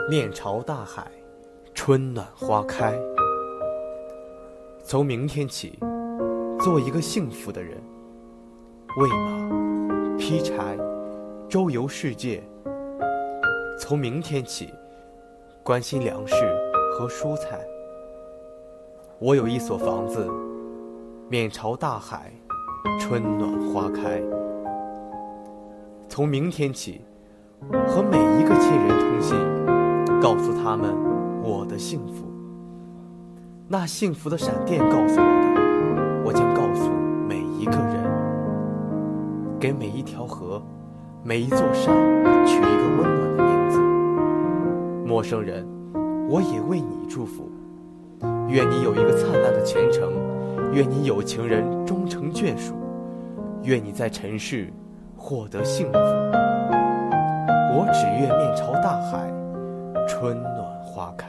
面朝大海，春暖花开。从明天起，做一个幸福的人，喂马，劈柴，周游世界。从明天起，关心粮食和蔬菜。我有一所房子，面朝大海，春暖花开。从明天起，和每一个亲人通信，告诉他们我的幸福。那幸福的闪电告诉我的，我将告诉每一个人。给每一条河，每一座山取一个温暖的名字。陌生人，我也为你祝福。愿你有一个灿烂的前程，愿你有情人终成眷属，愿你在尘世获得幸福。我只愿面朝大海，春暖花开。